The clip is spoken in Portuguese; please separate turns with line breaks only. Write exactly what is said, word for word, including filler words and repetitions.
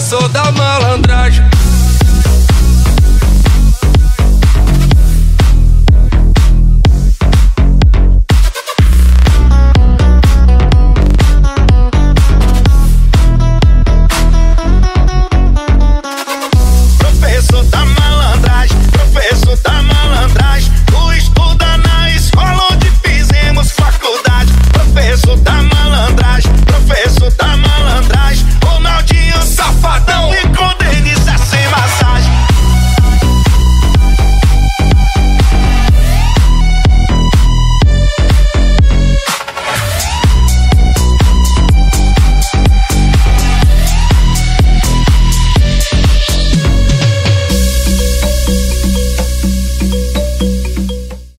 professor da malandragem.
Professor da malandragem, professor da malandragem. Tu estuda na escola onde fizemos faculdade. Professor da malandragem,